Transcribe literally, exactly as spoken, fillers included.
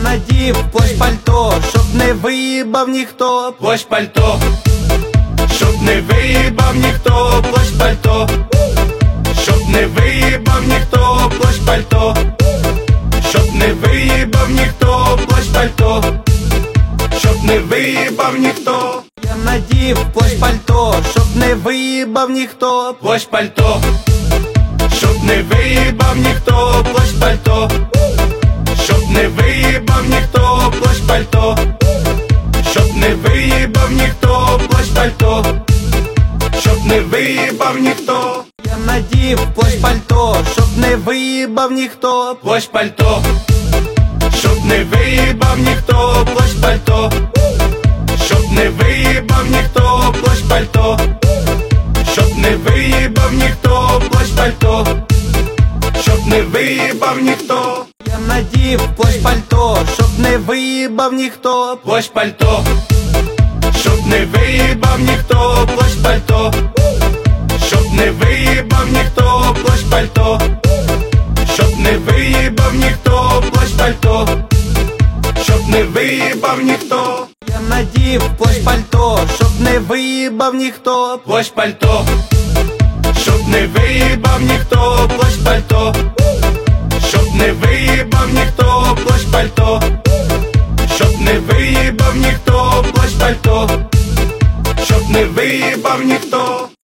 надів плащ пальто, щоб не виїбав ніхто. Плащ пальто, щоб не виїбав ніхто. Плащ пальто, щоб не виїбав ніхто. Плащ пальто, щоб не виїбав ніхто. Плащ пальто, щоб не виїбав ніхто. Я надів плащ пальто, щоб не виїбав ніхто. Плащ пальто, щоб не виїбав ніхто. Плащ пальто, щоб не виїбав ніхто. Плащ пальто, щоб не виїбав ніхто. Плащ пальто, щоб не виїбав ніхто. Я надів плащ пальто, щоб не виїбав ніхто. Плащ пальто, щоб не виїбав ніхто. Плащ пальто, щоб не виїбав ніхто. Плащ пальто, щоб не виїбав ніхто. Плащ пальто, щоб не виїбав ніхто. Я надів плащ пальто, щоб не виїбав ніхто. Плащ пальто, щоб не виїбав ніхто. Плащ пальто, щоб не виїбав ніхто. Плащ пальто, щоб не виїбав ніхто. Плащ пальто, щоб не виїбав ніхто. Я надів плащ пальто, щоб не виїбав ніхто. Плащ пальто, щоб не виїбав ніхто. Плащ пальто, щоб не виїбав ніхто. Плащ пальто, щоб не виїбав ніхто. Плащ пальто, щоб не виїбав ніхто.